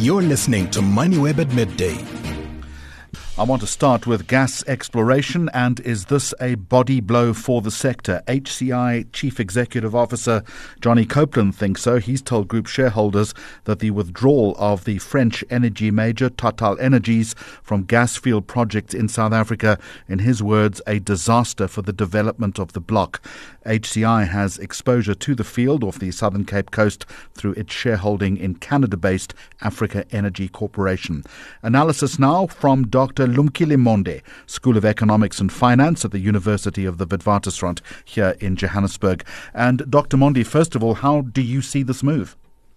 You're listening to MoneyWeb at midday. I want to start with gas exploration, and is this a body blow for the sector? HCI Chief Executive Officer Johnny Copeland thinks so. He's told group shareholders that the withdrawal of the French energy major TotalEnergies from gas field projects in South Africa, in his words, a disaster for the development of the bloc. HCI has exposure to the field off the Southern Cape coast through its shareholding in Canada-based Africa Energy Corporation. Analysis now from Dr. Lumkile Monde, School of Economics and Finance at the University of the Witwatersrand here in Johannesburg. And Dr. Monde, first of all, how do you see this move?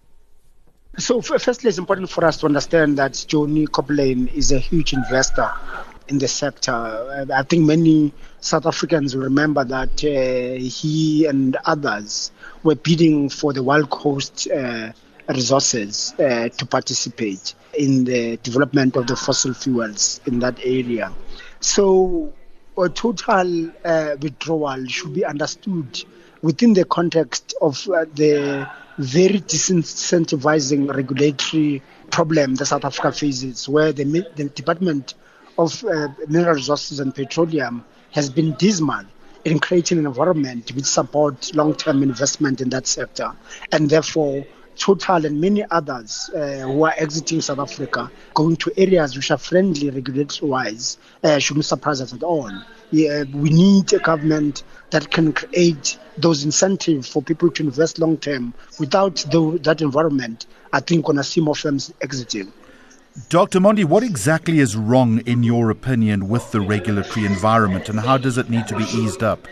So firstly, it's important for us to understand that Johnny Copeland is a huge investor in the sector. I think many South Africans will remember that he and others were bidding for the Wild Coast resources to participate in the development of the fossil fuels in that area. So a total withdrawal should be understood within the context of the very disincentivizing regulatory problem that South Africa faces, where the Department of Mineral Resources and Petroleum has been dismal in creating an environment which supports long-term investment in that sector. And therefore, Total and many others who are exiting South Africa, going to areas which are friendly regulatory-wise, shouldn't surprise us at all. We need a government that can create those incentives for people to invest long-term. Without that environment, I think we're going to see more firms exiting. Dr. Monde, what exactly is wrong, in your opinion, with the regulatory environment, and how does it need to be eased up?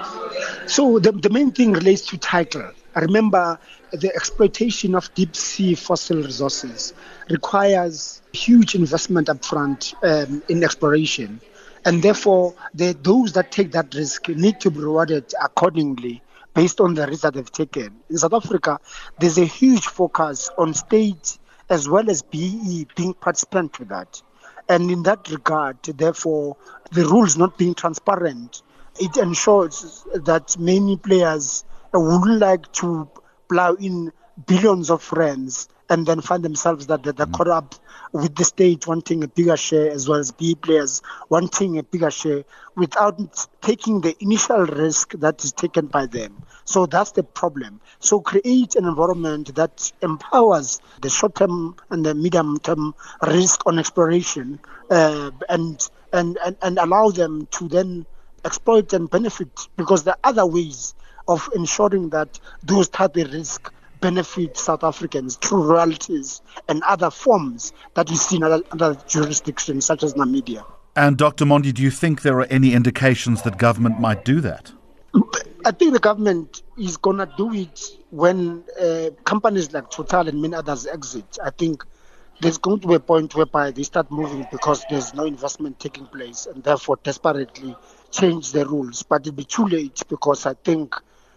So the main thing relates to title. I remember the exploitation of deep sea fossil resources requires huge investment upfront in exploration. And therefore, those that take that risk need to be rewarded accordingly based on the risk that they've taken. In South Africa, there's a huge focus on state as well as BE being participant to that. And in that regard, therefore, the rules not being transparent, it ensures that many players would like to plow in billions of rands and then find themselves that they're caught up with the state wanting a bigger share as well as B players wanting a bigger share without taking the initial risk that is taken by them. So that's the problem. So create an environment that empowers the short-term and the medium-term risk on exploration and allow them to then exploit and benefit, because there are other ways of ensuring that those type of risk benefit South Africans through royalties and other forms that we see in other jurisdictions such as Namibia. And Dr. Monde, do you think there are any indications that government might do that? I think the government is going to do it when companies like Total and many others exit. I think there's going to be a point whereby they start moving because there's no investment taking place and therefore desperately change the rules. But it'll be too late, because I think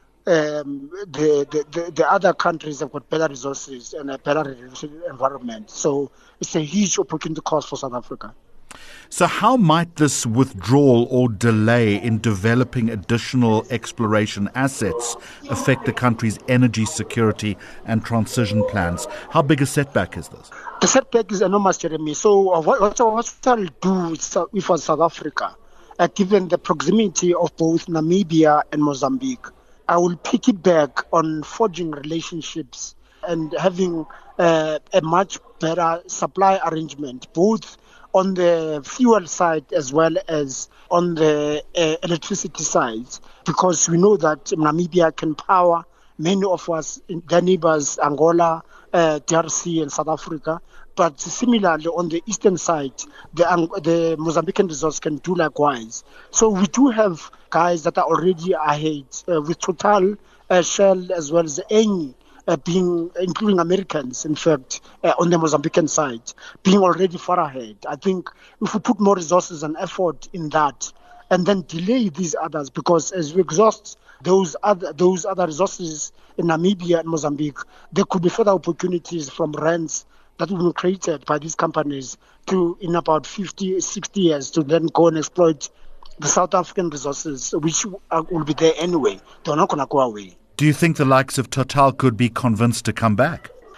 the other countries have got better resources and a better regulatory environment. So it's a huge opportunity cost for South Africa. So how might this withdrawal or delay in developing additional exploration assets affect the country's energy security and transition plans? How big a setback is this? The setback is enormous, Jeremy. So what I'll do with South Africa, given the proximity of both Namibia and Mozambique, I will piggyback on forging relationships and having a much better supply arrangement, both on the fuel side as well as on the electricity side, because we know that Namibia can power many of us, their neighbors, Angola, DRC and South Africa. But similarly, on the eastern side, the Mozambican resource can do likewise. So we do have guys that are already ahead, with Total, Shell, as well as Eni, including Americans, in fact, on the Mozambican side, being already far ahead. I think if we put more resources and effort in that, and then delay these others, because as we exhaust those other resources in Namibia and Mozambique, there could be further opportunities from rents that will be created by these companies in about 50, 60 years to then go and exploit the South African resources, which will be there anyway. They're not going to go away. Do you think the likes of Total could be convinced to come back?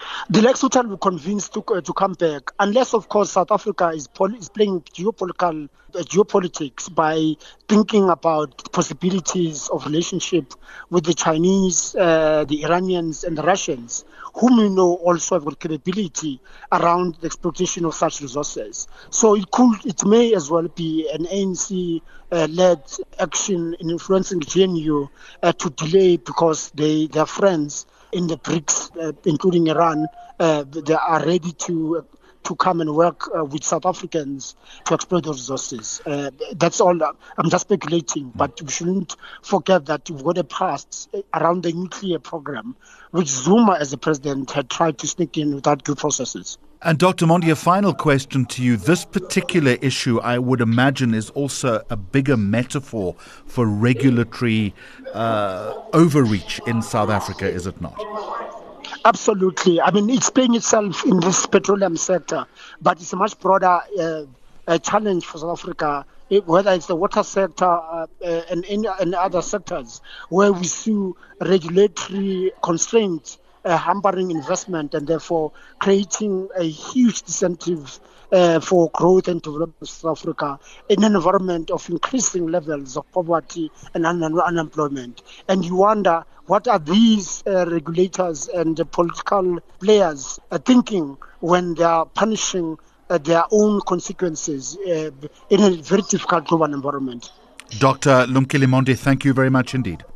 The Lesotho will be convinced to come back, unless, of course, South Africa is playing geopolitics by thinking about possibilities of relationship with the Chinese, the Iranians, and the Russians, whom we know also have got capability around the exploitation of such resources. So it may as well be an ANC-led action in influencing GNU to delay, because they are friends in the BRICS, including Iran. They are ready to come and work with South Africans to exploit those resources. That's all. I'm just speculating, but we shouldn't forget that we've got a past around the nuclear program, which Zuma, as the president, had tried to sneak in without due processes. And Dr. Mondi, a final question to you. This particular issue, I would imagine, is also a bigger metaphor for regulatory overreach in South Africa, is it not? Absolutely. I mean, it's playing itself in this petroleum sector, but it's a much broader challenge for South Africa, whether it's the water sector and other sectors, where we see regulatory constraints hampering investment and therefore creating a huge disincentive for growth and development of South Africa in an environment of increasing levels of poverty and unemployment. And you wonder, what are these regulators and political players thinking when they are punishing their own consequences in a very difficult global environment? Dr. Lumkile Mondi, thank you very much indeed.